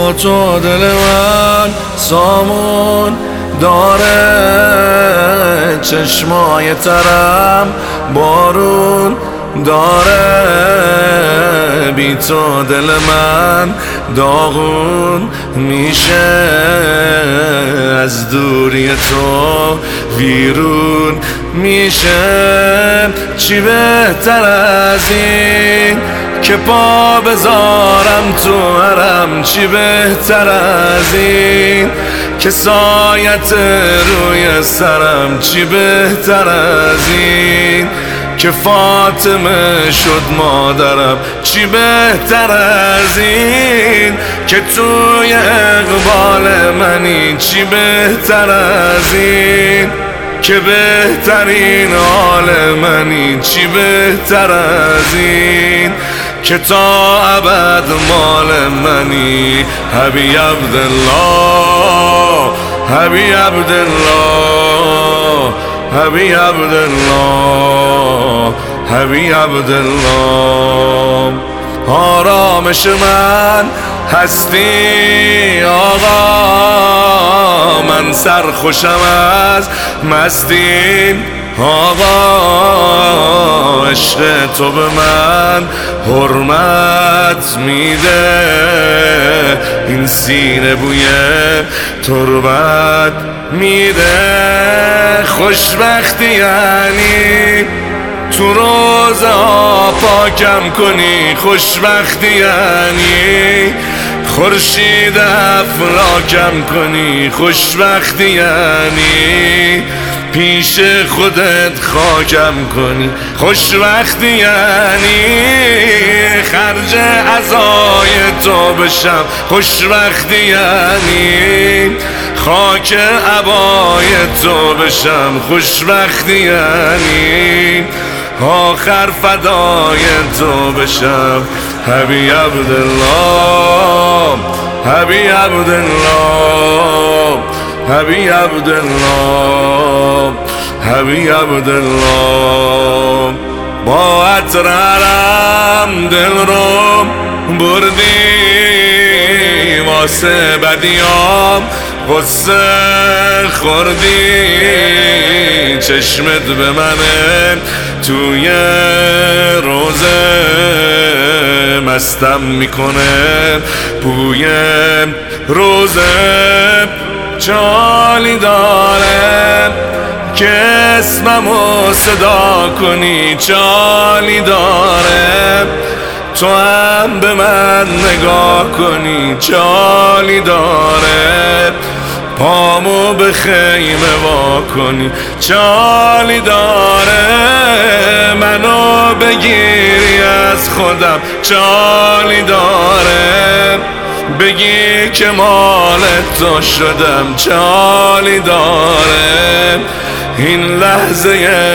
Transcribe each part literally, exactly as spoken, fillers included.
با تو دل من سامون داره، چشمای ترم بارون داره، بی تو دل من داغون میشه، از دوری تو ویرون میشه. چی بهتر از این که پا بذارم تو حرم، چی بهتر از این که سایت روی سرم، چی بهتر از این که فاطمه شد مادرم، چی بهتر از این که توی اقبال منی، چی بهتر از این که بهترین حال منی، چی بهتر از این که تا ابد مال منی. حبی عبدالله، حبی عبدالله، حبی عبدالله، حبی عبدالله. آرامش من هستی آقا، من سرخوشم از مستی آقا، عشق تو به من حرمت میده، این سینه بوی تربت میده. خوشبختی یعنی تو روزا پاکم کنی، خوشبختی یعنی خورشید افلاکم کنی، خوشبختی یعنی پیش خودت خاکم کنی، خوشبختی یعنی خرج عزای تو بشم، خوشبختی یعنی خاک عبای تو بشم، خوشبختی یعنی آخر فدای تو بشم. حبی عبدالله، حبی عبدالله، حبی عبدالله، حبی عبدالله. با عطرم دل رو بردی، واسه بدیام غصه خوردی، چشمت به منه توی روزه مستم میکنه، بوی روزه چالی داره که اسممو صدا کنی، چالی داره تو هم به من نگاه کنی، چالی داره پامو به خیمه وا کنی، چالی داره منو بگیری از خودم، چالی داره بگی که مال تو شدم، چالی داره این لحظه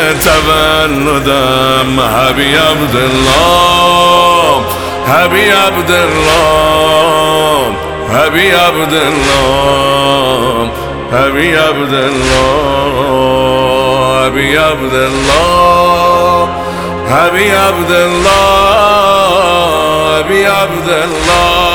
تولدم. حبی عبدالله، حبی عبدالله، حبی عبدالله، حبی عبدالله، حبی عبدالله، حبی عبدالله، حبی عبدالله.